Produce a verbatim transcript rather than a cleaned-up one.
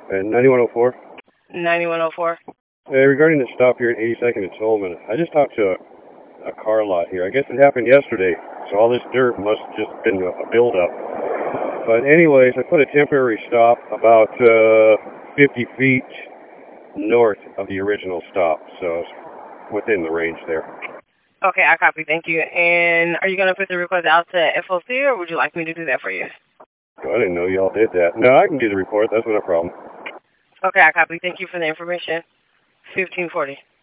And ninety-one oh four? ninety-one oh four. Hey, regarding the stop here at eighty-second and Tolman, I just talked to a, a car lot here. I guess it happened yesterday, so all this dirt must have just been a, a buildup. But anyways, I put a temporary stop about uh, fifty feet north of the original stop, so it's within the range there. Okay, I copy. Thank you. And are you going to put the request out to F O C, or would you like me to do that for you? Oh, I didn't know y'all did that. No, I can do the report. That's not a problem. Okay, I copy. Thank you for the information. fifteen forty.